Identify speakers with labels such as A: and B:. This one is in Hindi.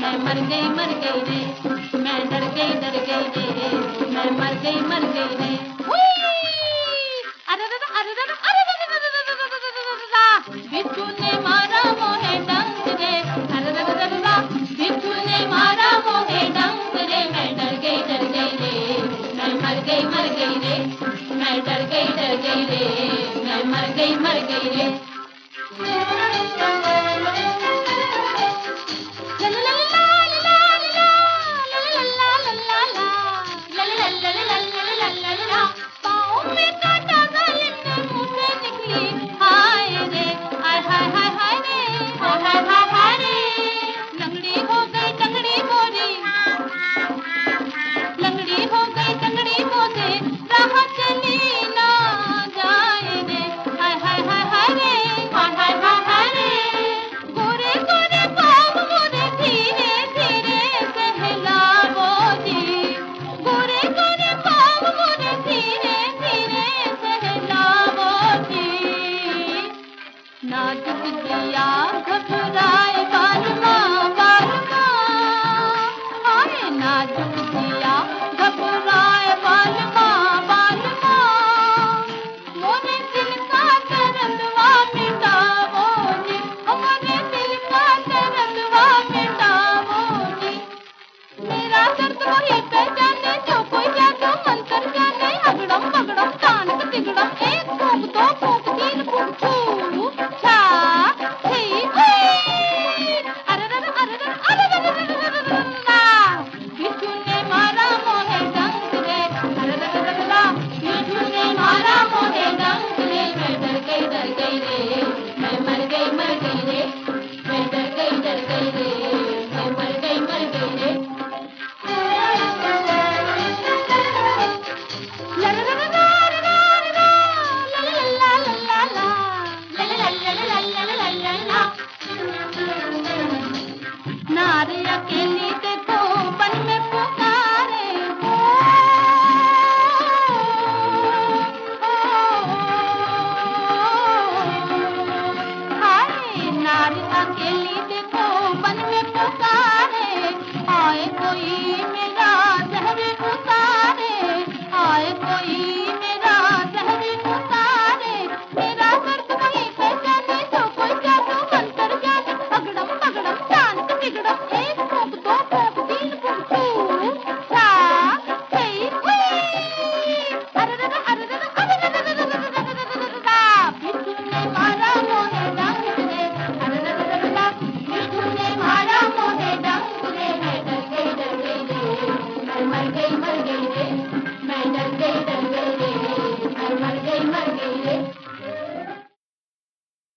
A: मर गई रे, मैं डर गई रे, मैं मर गई रे। हुई! अरे रे रे, अरे रे रे, अरे रे रे रे रे रे रे रे रे रा, बिच्छू ने मारा मोहे डंक रे, अरे रे रे रे रे रा, बिच्छू ने मारा मोहे डंक रे, मैं डर गई रे, मैं मर गई रे, मैं डर गई रे, मैं मर गई रे। नाजुक जिया घबराए बालमा बालमा, हाय नाजुक जिया घबराए बालमा बालमा, मोरे दिल का दर्दवा मिटावो नी, मोरे दिल का दर्दवा मिटावो नी। मेरा दर्द वही पहचाने जो कोई जादू मंत्र जाने, अगड़म बगड़म तानक तिगड़म, एक फूंक दो फूंक तीन फूंक छू छा छी हुई। अरे रे रे, अरे रे, अरे रे रे रे रे रे रा, बिच्छू ने मारा मोहे डंक रे, अरे रे रे रे रा, बिच्छू ने मारा मोहे डंक रे, मैं डर गई रे, मैं मर गई रे, मैं डर गई रे, मैं मर गई रे। नारी अकेली देखो बन में पुकारे, हाय नारी अकेली देखो बन में पुकारे, आए कोई मेरा जहर उतारे, आए कोई मेरा जहर उतारे, मेरा दर्द वही पहचाने जो कोई जादू मंत्र जाने, अगड़म बगड़म तानक तिगड़म, एक फूंक दो फूंक तीन फूंक छू छा छी हुई। अरे रे रे, अरे रे रे, अरे रे रे रे रे रे रे रे रे रा, बिच्छू ने मारा मोहे डंक रे, अरे रे रे रे रा, बिच्छू ने मारा मोहे डंक रे, मैं डर गई रे, मैं मर गई रे।